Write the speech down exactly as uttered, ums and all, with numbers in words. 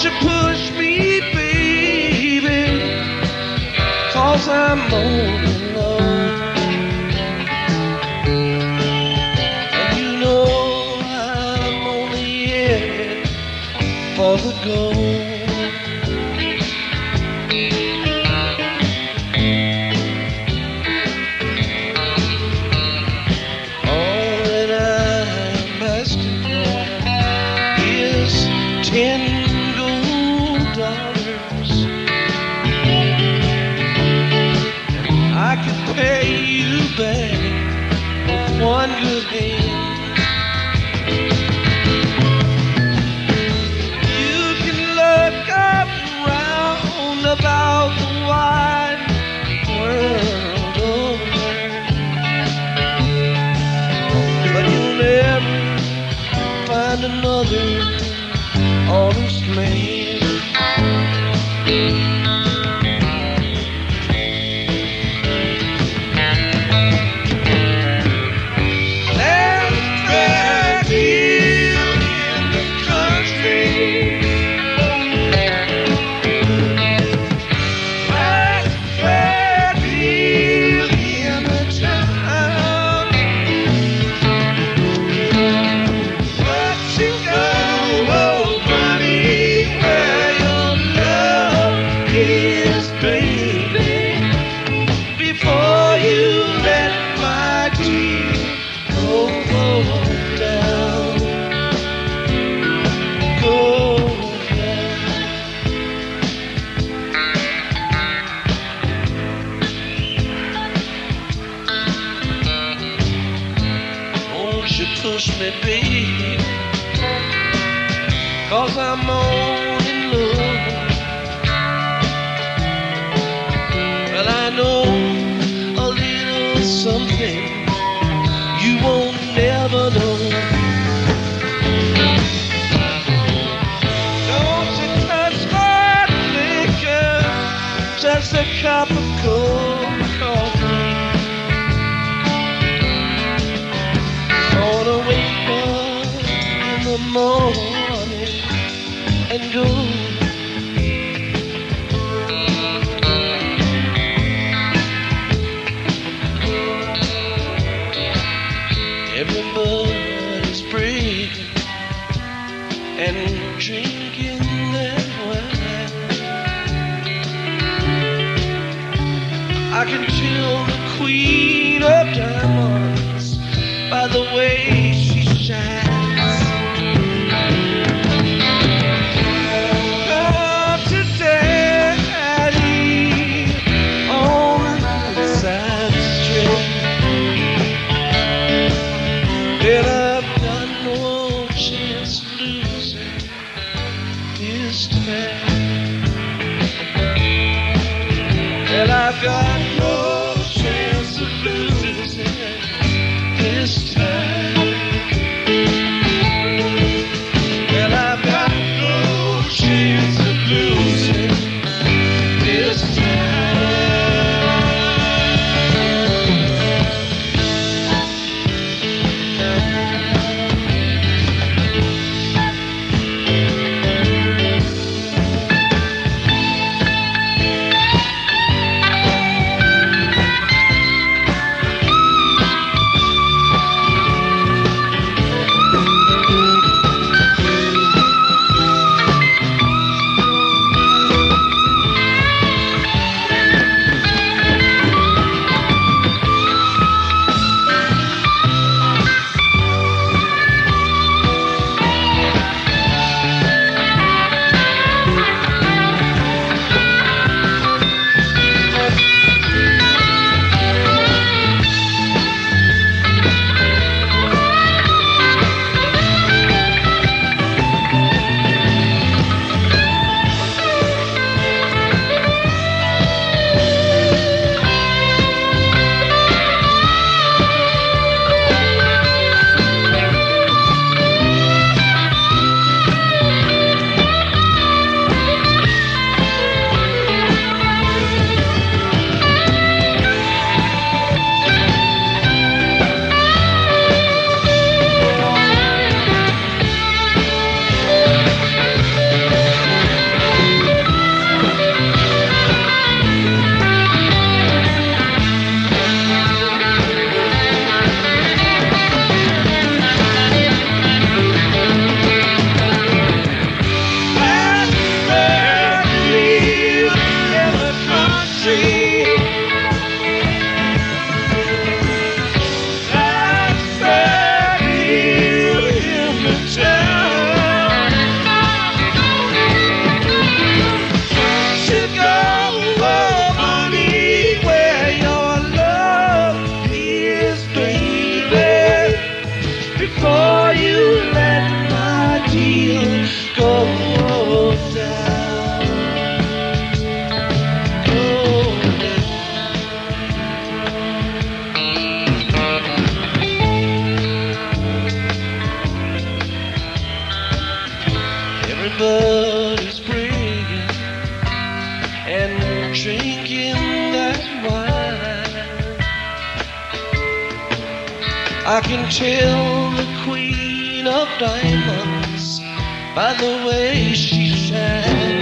you push me, baby, 'cause I'm all alone. And you know I'm only headed for the goal. Ten gold dollars, I could pay you back with one good hand. You can look up round about the wide world over, but you'll never find another honest man. There's a track here in the country, there's a track here in the town, but you go is, baby, before you let my tears go, go down, go down. Won't you push me, baby, 'cause I'm all in love. I know a little something you won't never know. Don't you touch my liquor, just a cup of cold coffee. Gonna wake up in the morning and go. Everybody's breathing and drinking that wine. I can tell the queen of diamonds by the way she shines. Come to daddy on the side street. Well, I've got no chance of losing this time. Well, I've got no chance of losing this time. Well, I've got no chance of losing this time. before you let my deal go down. Go down. Everybody's praying and drinking that wine. I can tell the queen of diamonds by the way she shines.